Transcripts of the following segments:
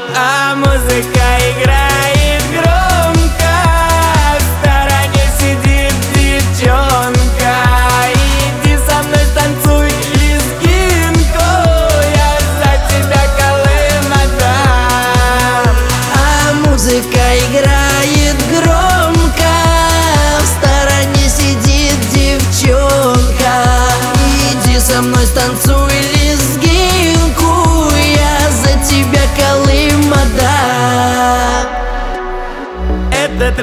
А музыка играет громко, в стороне сидит девчонка. Иди со мной станцуй лезгинку, я за тебя Колым отдам. А музыка играет громко, в стороне сидит девчонка. Иди со мной станцуй лезгинку, я за тебя Колым отдам. Этот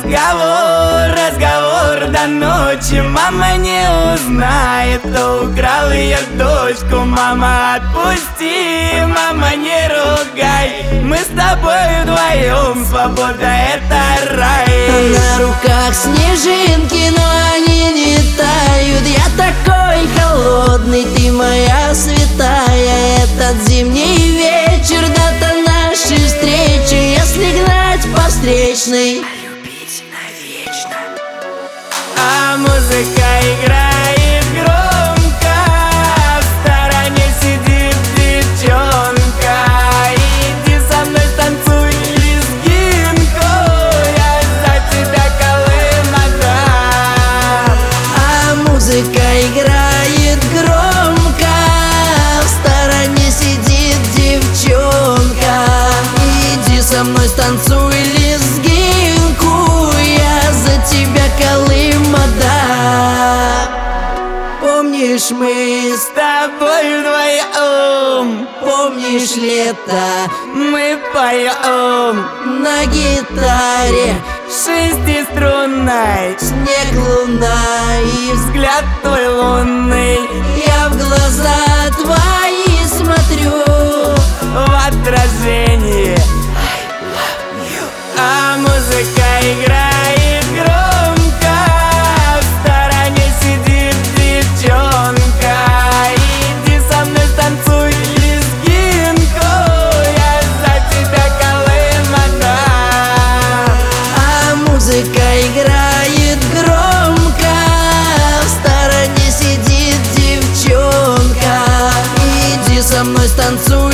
разговор до ночи. Мама не узнает, кто украл ее дочку. Мама, отпусти, мама, не ругай. Мы с тобой вдвоем, свобода — это рай. На руках снежинки, но они не тают. Я такой холодный, ты моя святая. Этот зимний вечер, дата нашей встречи. Если гнать по встречной, любить навечно. А музыка играет громко, в стороне сидит девчонка. Иди со мной станцуй лезгинку, я за тебя Колым отдам. А музыка играет громко, в стороне сидит девчонка. Иди со мной станцуй лезгинку, я за тебя Колым отдам. Помнишь, мы С тобой вдвоем, помнишь лето мы поем на гитаре, шестиструнной. снег, луна и Взгляд твой лунный я в глаза твои смотрю. в отражении. А музыка играет громко, в стороне сидит девчонка. Иди со мной станцуй лезгинку, я за тебя Колым отдам. А музыка играет громко, в стороне сидит девчонка. Иди со мной станцуй